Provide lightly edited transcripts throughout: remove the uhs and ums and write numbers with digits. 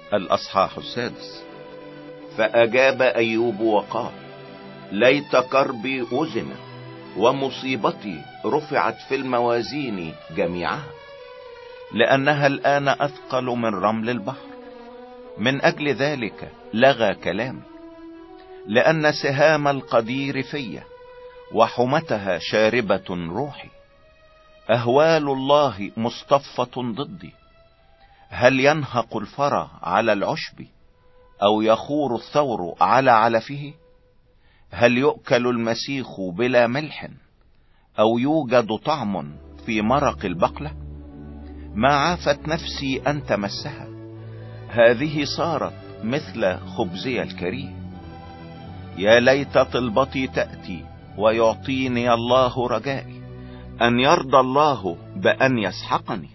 الأصحاح 6. فأجاب أيوب وقال: ليت كربي أزن ومصيبتي رفعت في الموازين جميعها، لأنها الآن أثقل من رمل البحر. من أجل ذلك لغى كلامي، لأن سهام القدير في وحمتها شاربة روحي. أهوال الله مصطفة ضدي. هل ينهق الفرى على العشب، أو يخور الثور على علفه؟ هل يؤكل المسيخ بلا ملح، أو يوجد طعم في مرق البقلة؟ ما عافت نفسي أن تمسها، هذه صارت مثل خبزي الكريه. يا ليت طلبتي تأتي ويعطيني الله رجائي، أن يرضى الله بأن يسحقني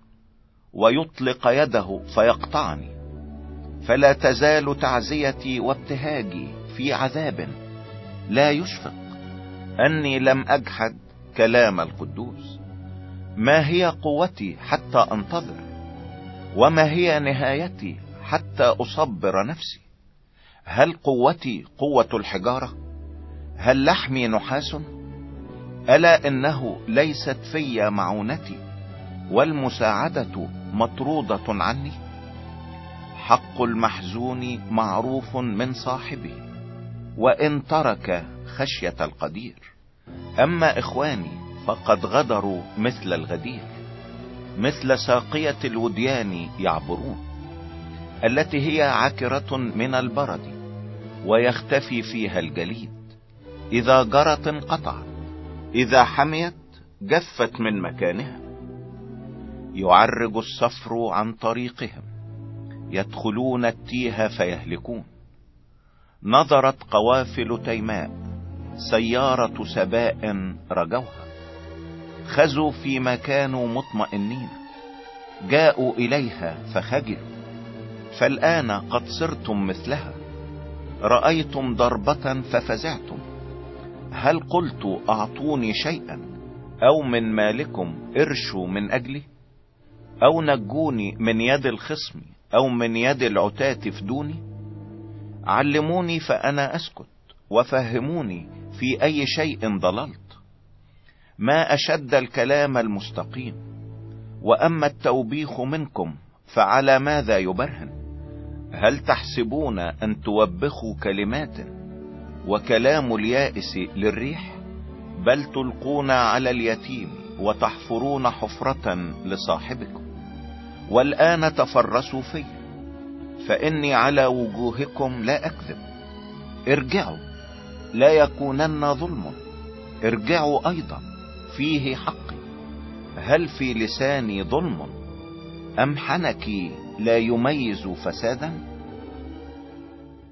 ويطلق يده فيقطعني. فلا تزال تعزيتي وابتهاجي في عذاب، لا يشفق أني لم أجحد كلام القدوس. ما هي قوتي حتى أنتظر، وما هي نهايتي حتى أصبر نفسي؟ هل قوتي قوة الحجارة؟ هل لحمي نحاس؟ ألا إنه ليست في معونتي، والمساعدة مطرودة عني. حق المحزون معروف من صاحبه، وإن ترك خشية القدير. أما إخواني فقد غدروا مثل الغدير، مثل ساقية الوديان يعبرون، التي هي عكرة من البرد ويختفي فيها الجليد. إذا جرت انقطعت، إذا حميت جفت من مكانها. يعرج الصفر عن طريقهم، يدخلون التيه فيهلكون. نظرت قوافل تيماء، سيارة سباء رجوها. خزوا فيما كانوا مطمئنين، جاءوا إليها فخجلوا. فالآن قد صرتم مثلها، رأيتم ضربة ففزعتم. هل قلت أعطوني شيئا، أو من مالكم ارشوا من أجلي؟ أو نجوني من يد الخصم، أو من يد العتاة فدوني؟ علموني فأنا أسكت، وفهموني في أي شيء ضللت. ما أشد الكلام المستقيم، وأما التوبيخ منكم فعلى ماذا يبرهن؟ هل تحسبون أن توبخوا كلمات، وكلام اليائس للريح؟ بل تلقون على اليتيم، وتحفرون حفرة لصاحبكم. والآن تفرسوا في، فإني على وجوهكم لا أكذب. ارجعوا، لا يكونن ظلم. ارجعوا أيضا، فيه حقي. هل في لساني ظلم، أم حنكي لا يميز فسادا؟